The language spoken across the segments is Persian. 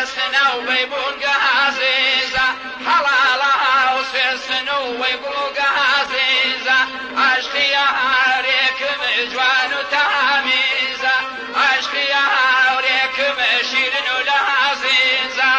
سوێسنە و بەیبوونگە عەزیزە حەڵاڵە و سوێسن و بەیبوونگە عەزیزە عەشقی هاوڕێکم جوان و تەمیزە عەشقی هاوڕێکم شیرن و لەعەزیزە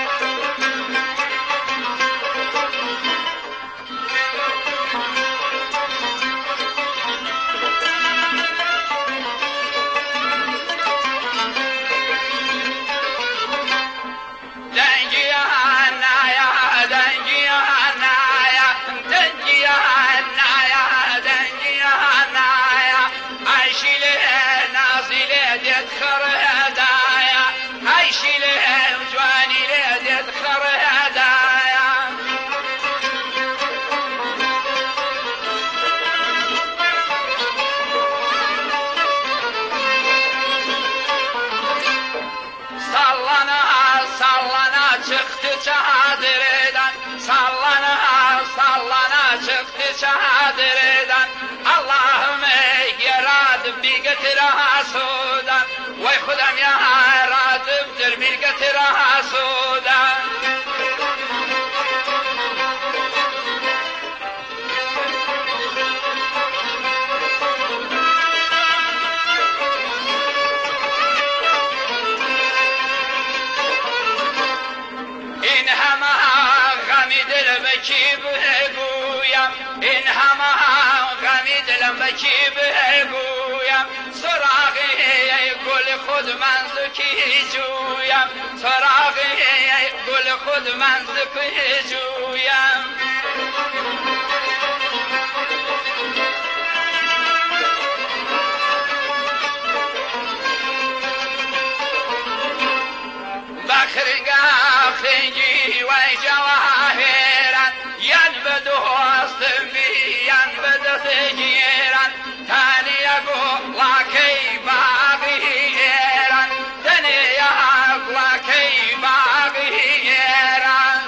çadırdan Allah'ım yaradım bir getir hasudan Vay Khudam yaradımdır bir getir hasudan İn hema gami dil bekib guyam İn hema gami dilim bekib guyam Soraği gul khud manzuki juyam Soraği gul khud manzuki juyam Bakırgah rengi ve cavahiran Yan bedu hastım bir yan bedu giran Taniye kulakey bağı yeran Taniye kulakey bağı yeran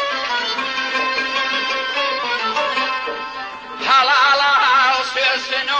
Halala, sözün